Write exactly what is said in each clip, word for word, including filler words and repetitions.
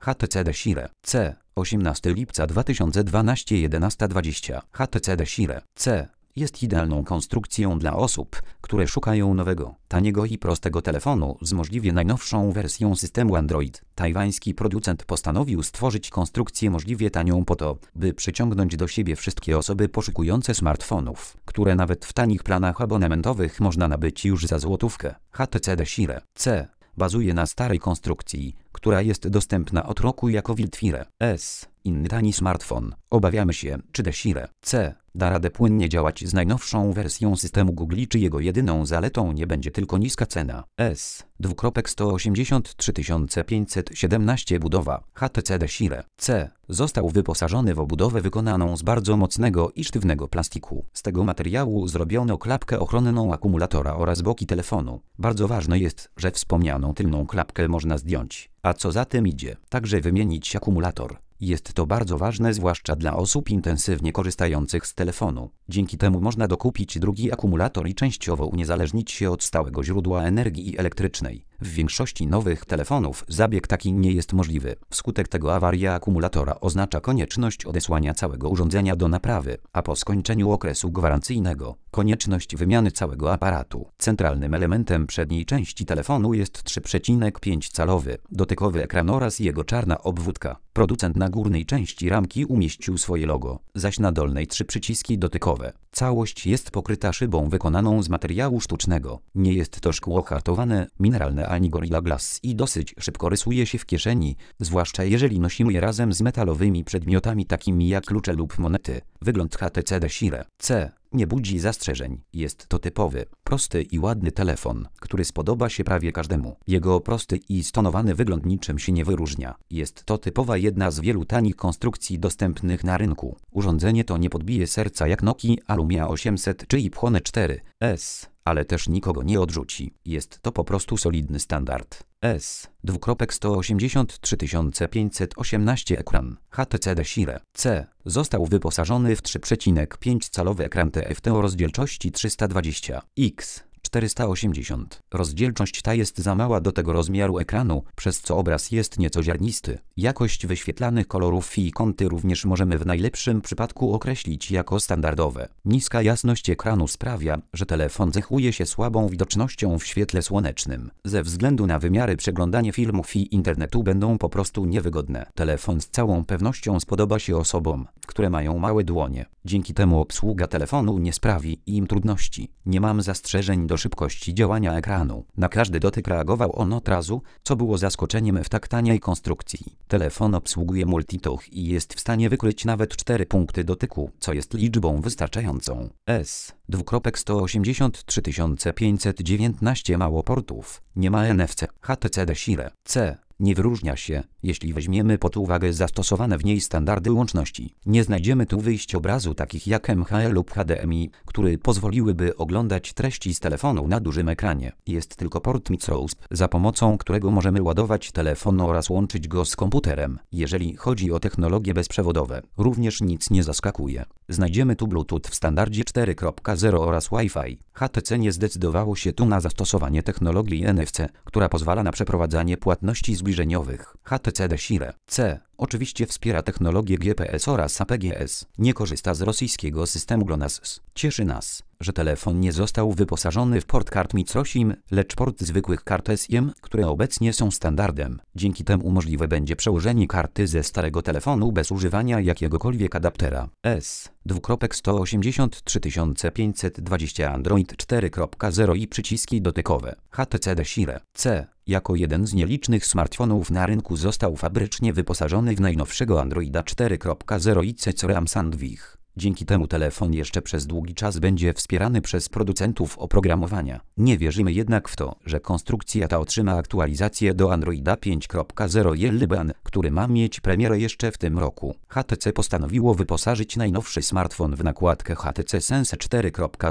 H T C Desire C. osiemnastego lipca dwa tysiące dwunastego jedenasta dwadzieścia. H T C Desire C. jest idealną konstrukcją dla osób, które szukają nowego, taniego i prostego telefonu z możliwie najnowszą wersją systemu Android. Tajwański producent postanowił stworzyć konstrukcję możliwie tanią po to, by przyciągnąć do siebie wszystkie osoby poszukujące smartfonów, które nawet w tanich planach abonamentowych można nabyć już za złotówkę. H T C Desire C. bazuje na starej konstrukcji, która jest dostępna od roku jako Wildfire S. Inny tani smartfon. Obawiamy się, czy Desire C. da radę płynnie działać z najnowszą wersją systemu Google, czy jego jedyną zaletą nie będzie tylko niska cena. S. sto osiemdziesiąt trzy tysiące pięćset siedemnaście budowa. H T C Desire C. został wyposażony w obudowę wykonaną z bardzo mocnego i sztywnego plastiku. Z tego materiału zrobiono klapkę ochronną akumulatora oraz boki telefonu. Bardzo ważne jest, że wspomnianą tylną klapkę można zdjąć, a co za tym idzie, także wymienić akumulator. Jest to bardzo ważne zwłaszcza dla osób intensywnie korzystających z telefonu. Dzięki temu można dokupić drugi akumulator i częściowo uniezależnić się od stałego źródła energii elektrycznej. W większości nowych telefonów zabieg taki nie jest możliwy. Wskutek tego awaria akumulatora oznacza konieczność odesłania całego urządzenia do naprawy, a po skończeniu okresu gwarancyjnego konieczność wymiany całego aparatu. Centralnym elementem przedniej części telefonu jest trzy przecinek pięć calowy dotykowy ekran oraz jego czarna obwódka. Producent na górnej części ramki umieścił swoje logo, zaś na dolnej trzy przyciski dotykowe. Całość jest pokryta szybą wykonaną z materiału sztucznego. Nie jest to szkło hartowane, mineralne ani Gorilla Glass i dosyć szybko rysuje się w kieszeni, zwłaszcza jeżeli nosimy je razem z metalowymi przedmiotami takimi jak klucze lub monety. Wygląd H T C Desire C. nie budzi zastrzeżeń. Jest to typowy, prosty i ładny telefon, który spodoba się prawie każdemu. Jego prosty i stonowany wygląd niczym się nie wyróżnia. Jest to typowa jedna z wielu tanich konstrukcji dostępnych na rynku. Urządzenie to nie podbije serca jak Nokia Lumia osiemset czy iPhone cztery S, ale też nikogo nie odrzuci. Jest to po prostu solidny standard. S. sto osiemdziesiąt trzy tysiące pięćset osiemnaście ekran. H T C Desire C. został wyposażony w trzy przecinek pięć calowy ekran T F T o rozdzielczości trzysta dwadzieścia pikseli. czterysta osiemdziesiąt. Rozdzielczość ta jest za mała do tego rozmiaru ekranu, przez co obraz jest nieco ziarnisty. Jakość wyświetlanych kolorów i kąty również możemy w najlepszym przypadku określić jako standardowe. Niska jasność ekranu sprawia, że telefon cechuje się słabą widocznością w świetle słonecznym. Ze względu na wymiary przeglądanie filmów i internetu będą po prostu niewygodne. Telefon z całą pewnością spodoba się osobom, które mają małe dłonie. Dzięki temu obsługa telefonu nie sprawi im trudności. Nie mam zastrzeżeń do szybkości działania ekranu. Na każdy dotyk reagował on od razu, co było zaskoczeniem w tak taniej konstrukcji. Telefon obsługuje multitouch i jest w stanie wykryć nawet cztery punkty dotyku, co jest liczbą wystarczającą. S. sto osiemdziesiąt trzy tysiące pięćset dziewiętnaście mało portów. Nie ma N F C. H T C Desire C. nie wyróżnia się, jeśli weźmiemy pod uwagę zastosowane w niej standardy łączności. Nie znajdziemy tu wyjść obrazu takich jak M H L lub H D M I, które pozwoliłyby oglądać treści z telefonu na dużym ekranie. Jest tylko port micro U S B, za pomocą którego możemy ładować telefon oraz łączyć go z komputerem. Jeżeli chodzi o technologie bezprzewodowe, również nic nie zaskakuje. Znajdziemy tu Bluetooth w standardzie cztery kropka zero oraz Wi-Fi. H T C nie zdecydowało się tu na zastosowanie technologii N F C, która pozwala na przeprowadzanie płatności zbliżeniowych. H T C Desire C. oczywiście wspiera technologię G P S oraz A P G S. Nie korzysta z rosyjskiego systemu GLONASS. Cieszy nas, że telefon nie został wyposażony w port kart microSIM, lecz port zwykłych kart SIM, które obecnie są standardem. Dzięki temu możliwe będzie przełożenie karty ze starego telefonu bez używania jakiegokolwiek adaptera. S. sto osiemdziesiąt trzy tysiące pięćset dwadzieścia Android cztery kropka zero i przyciski dotykowe. H T C Desire C. jako jeden z nielicznych smartfonów na rynku został fabrycznie wyposażony w najnowszego Androida cztery kropka zero i C C R A M Sandwich. Dzięki temu telefon jeszcze przez długi czas będzie wspierany przez producentów oprogramowania. Nie wierzymy jednak w to, że konstrukcja ta otrzyma aktualizację do Androida pięć kropka zero Jellybean, który ma mieć premierę jeszcze w tym roku. H T C postanowiło wyposażyć najnowszy smartfon w nakładkę H T C Sense cztery kropka zero.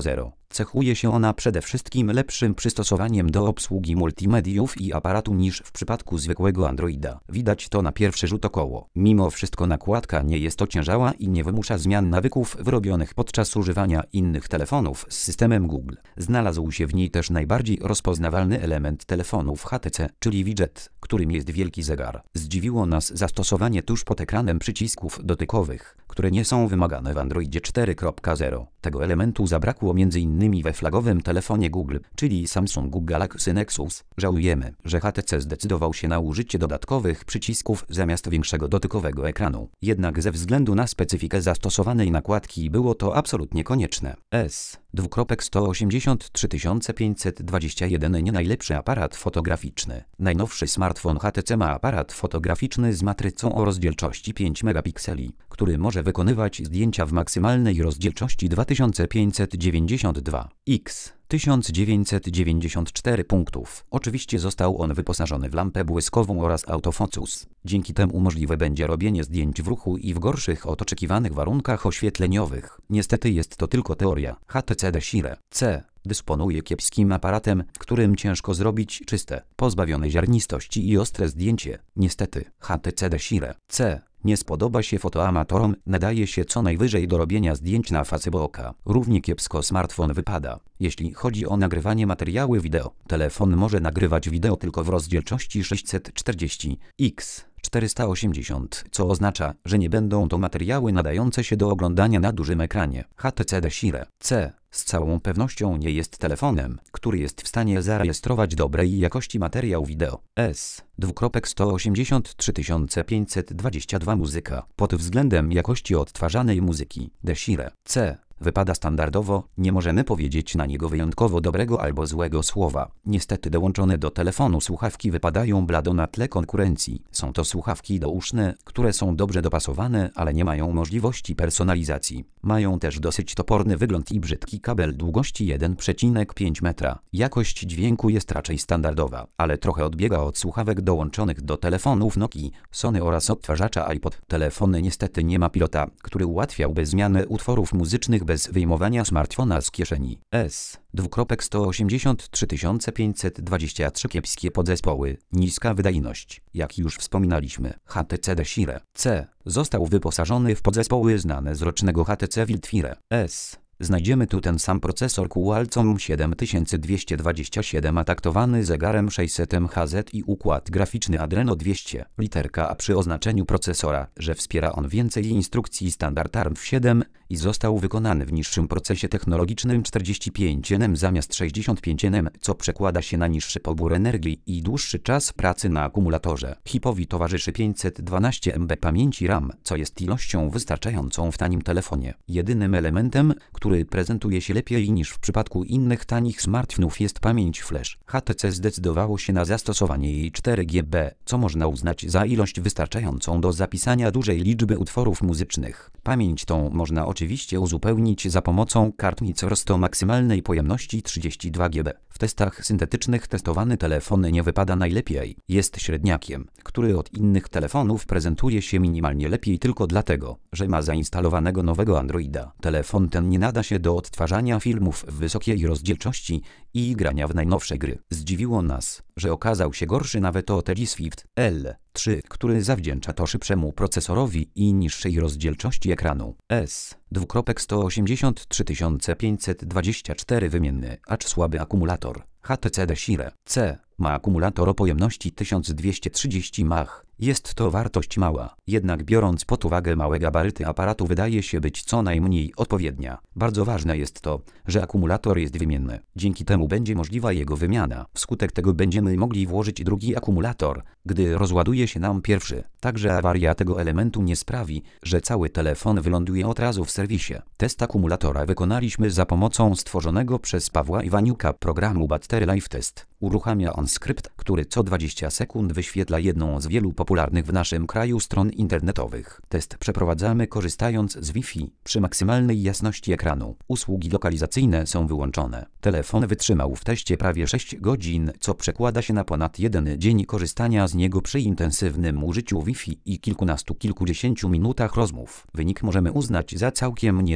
Cechuje się ona przede wszystkim lepszym przystosowaniem do obsługi multimediów i aparatu niż w przypadku zwykłego Androida. Widać to na pierwszy rzut oka. Mimo wszystko nakładka nie jest ociężała i nie wymusza zmian nawyków wyrobionych podczas używania innych telefonów z systemem Google. Znalazł się w niej też najbardziej rozpoznawalny element telefonów H T C, czyli widget, którym jest wielki zegar. Zdziwiło nas zastosowanie tuż pod ekranem przycisków dotykowych, które nie są wymagane w Androidzie cztery kropka zero. Tego elementu zabrakło między innymi we flagowym telefonie Google, czyli Samsungu Galaxy Nexus. Żałujemy, że H T C zdecydował się na użycie dodatkowych przycisków zamiast większego dotykowego ekranu. Jednak ze względu na specyfikę zastosowanej nakładki było to absolutnie konieczne. S sto osiemdziesiąt trzy tysiące pięćset dwadzieścia jeden nie najlepszy aparat fotograficzny. Najnowszy smartfon H T C ma aparat fotograficzny z matrycą o rozdzielczości pięć megapikseli, który może wykonywać zdjęcia w maksymalnej rozdzielczości dwa tysiące pięćset dziewięćdziesiąt dwa pikseli. tysiąc dziewięćset dziewięćdziesiąt cztery punktów. Oczywiście został on wyposażony w lampę błyskową oraz autofocus. Dzięki temu możliwe będzie robienie zdjęć w ruchu i w gorszych od oczekiwanych warunkach oświetleniowych. Niestety jest to tylko teoria. H T C Desire C dysponuje kiepskim aparatem, którym ciężko zrobić czyste, pozbawione ziarnistości i ostre zdjęcie. Niestety, H T C Desire C nie spodoba się fotoamatorom, nadaje się co najwyżej do robienia zdjęć na facebo oka. Równie kiepsko smartfon wypada, jeśli chodzi o nagrywanie materiału wideo. Telefon może nagrywać wideo tylko w rozdzielczości sześćset czterdzieści pikseli. czterysta osiemdziesiąt, co oznacza, że nie będą to materiały nadające się do oglądania na dużym ekranie. H T C Desire C z całą pewnością nie jest telefonem, który jest w stanie zarejestrować dobrej jakości materiał wideo. S sto osiemdziesiąt trzy tysiące pięćset dwadzieścia dwa muzyka. Pod względem jakości odtwarzanej muzyki Desire C wypada standardowo, nie możemy powiedzieć na niego wyjątkowo dobrego albo złego słowa. Niestety dołączone do telefonu słuchawki wypadają blado na tle konkurencji. Są to słuchawki douszne, które są dobrze dopasowane, ale nie mają możliwości personalizacji. Mają też dosyć toporny wygląd i brzydki kabel długości jeden przecinek pięć metra. Jakość dźwięku jest raczej standardowa, ale trochę odbiega od słuchawek dołączonych do telefonów Nokii, Sony oraz odtwarzacza iPod. Telefony niestety nie ma pilota, który ułatwiałby zmianę utworów muzycznych bez wyjmowania smartfona z kieszeni. S sto osiemdziesiąt trzy tysiące pięćset dwadzieścia trzy kiepskie podzespoły, niska wydajność. Jak już wspominaliśmy, H T C Desire C został wyposażony w podzespoły znane z rocznego H T C Wildfire S. Znajdziemy tu ten sam procesor Qualcomm siedem tysięcy dwieście dwadzieścia siedem ataktowany zegarem sześćset M H Z i układ graficzny Adreno dwieście. Literka A przy oznaczeniu procesora, że wspiera on więcej instrukcji standard A R M siedem i został wykonany w niższym procesie technologicznym czterdzieści pięć nanometrów zamiast sześćdziesiąt pięć nanometrów, co przekłada się na niższy pobór energii i dłuższy czas pracy na akumulatorze. Chipowi towarzyszy pięćset dwanaście megabytów pamięci RAM, co jest ilością wystarczającą w tanim telefonie. Jedynym elementem, który prezentuje się lepiej niż w przypadku innych tanich smartfonów jest pamięć flash. H T C zdecydowało się na zastosowanie jej cztery G B, co można uznać za ilość wystarczającą do zapisania dużej liczby utworów muzycznych. Pamięć tą można oczywiście uzupełnić za pomocą kartnic o maksymalnej pojemności trzydzieści dwa giga. W testach syntetycznych testowany telefon nie wypada najlepiej. Jest średniakiem, który od innych telefonów prezentuje się minimalnie lepiej tylko dlatego, że ma zainstalowanego nowego Androida. Telefon ten nie nada się do odtwarzania filmów w wysokiej rozdzielczości i grania w najnowsze gry. Zdziwiło nas, że okazał się gorszy nawet od L G Swift L trzy, który zawdzięcza to szybszemu procesorowi i niższej rozdzielczości ekranu. S sto osiemdziesiąt trzy tysiące pięćset dwadzieścia cztery wymienny, acz słaby akumulator. H T C Desire C ma akumulator o pojemności tysiąc dwieście trzydzieści mAh. Jest to wartość mała, jednak biorąc pod uwagę małe gabaryty aparatu wydaje się być co najmniej odpowiednia. Bardzo ważne jest to, że akumulator jest wymienny. Dzięki temu będzie możliwa jego wymiana. Wskutek tego będziemy mogli włożyć drugi akumulator, gdy rozładuje się nam pierwszy. Także awaria tego elementu nie sprawi, że cały telefon wyląduje od razu w serwisie. Test akumulatora wykonaliśmy za pomocą stworzonego przez Pawła Iwaniuka programu Battery Life Test. Uruchamia on skrypt, który co dwadzieścia sekund wyświetla jedną z wielu popularnych w naszym kraju stron internetowych. Test przeprowadzamy korzystając z Wi-Fi przy maksymalnej jasności ekranu. Usługi lokalizacyjne są wyłączone. Telefon wytrzymał w teście prawie sześć godzin, co przekłada się na ponad jeden dzień korzystania z niego przy intensywnym użyciu Wi-Fi i kilkunastu, kilkudziesięciu minutach rozmów. Wynik możemy uznać za całkiem niezły.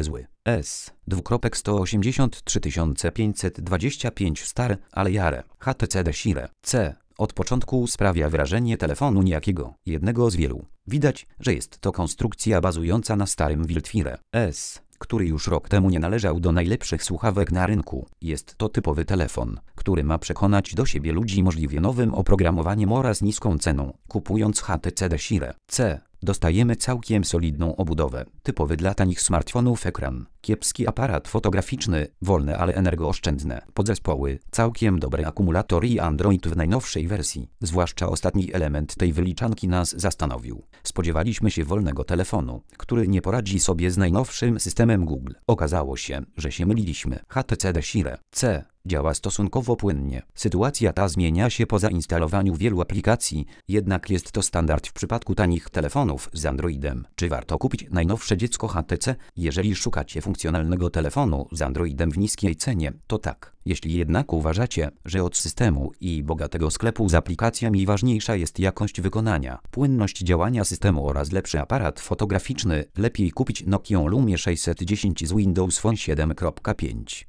S sto osiemdziesiąt trzy tysiące pięćset dwadzieścia pięć Star Alliare H T C Desire C. Od początku sprawia wrażenie telefonu niejakiego, jednego z wielu. Widać, że jest to konstrukcja bazująca na starym Wildfire S, który już rok temu nie należał do najlepszych słuchawek na rynku. Jest to typowy telefon, który ma przekonać do siebie ludzi możliwie nowym oprogramowaniem oraz niską ceną. Kupując H T C Desire C, dostajemy całkiem solidną obudowę. Typowy dla tanich smartfonów ekran, kiepski aparat fotograficzny, wolne, ale energooszczędne podzespoły, całkiem dobry akumulator i Android w najnowszej wersji. Zwłaszcza ostatni element tej wyliczanki nas zastanowił. Spodziewaliśmy się wolnego telefonu, który nie poradzi sobie z najnowszym systemem Google. Okazało się, że się myliliśmy. H T C Desire C działa stosunkowo płynnie. Sytuacja ta zmienia się po zainstalowaniu wielu aplikacji, jednak jest to standard w przypadku tanich telefonów z Androidem. Czy warto kupić najnowsze dziecko H T C? Jeżeli szukacie funkcjonalnego telefonu z Androidem w niskiej cenie, to tak. Jeśli jednak uważacie, że od systemu i bogatego sklepu z aplikacjami ważniejsza jest jakość wykonania, płynność działania systemu oraz lepszy aparat fotograficzny, lepiej kupić Nokię Lumie sześćset dziesięć z Windows Phone siedem kropka pięć.